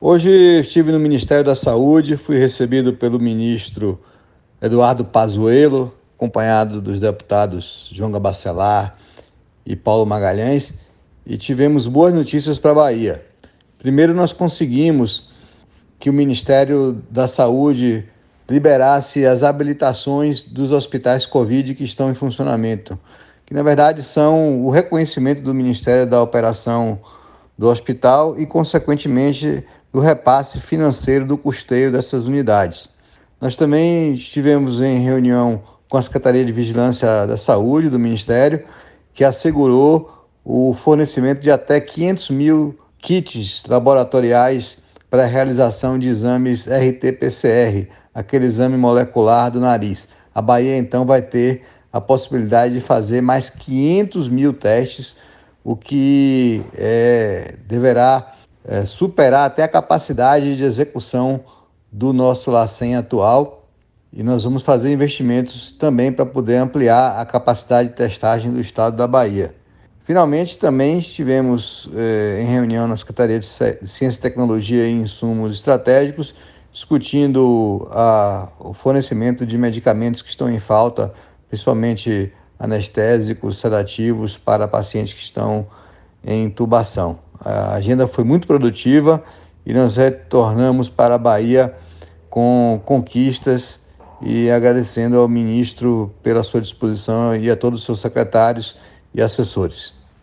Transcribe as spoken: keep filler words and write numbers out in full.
Hoje estive no Ministério da Saúde, fui recebido pelo ministro Eduardo Pazuello, acompanhado dos deputados João Bacelar e Paulo Magalhães, e tivemos boas notícias para a Bahia. Primeiro, nós conseguimos que o Ministério da Saúde liberasse as habilitações dos hospitais Covid que estão em funcionamento, que na verdade são o reconhecimento do Ministério da operação do hospital e, consequentemente, do repasse financeiro do custeio dessas unidades. Nós também estivemos em reunião com a Secretaria de Vigilância da Saúde do Ministério, que assegurou o fornecimento de até quinhentos mil kits laboratoriais para a realização de exames R T P C R, aquele exame molecular do nariz. A Bahia, então, vai ter a possibilidade de fazer mais quinhentos mil testes, o que é, deverá é, superar até a capacidade de execução do nosso LACEN atual, e nós vamos fazer investimentos também para poder ampliar a capacidade de testagem do estado da Bahia. Finalmente, também estivemos eh, em reunião na Secretaria de Ciência, Tecnologia e Insumos Estratégicos, discutindo a, o fornecimento de medicamentos que estão em falta, principalmente anestésicos, sedativos, para pacientes que estão em intubação. A agenda foi muito produtiva e nós retornamos para a Bahia com conquistas, e agradecendo ao ministro pela sua disposição e a todos os seus secretários e assessores.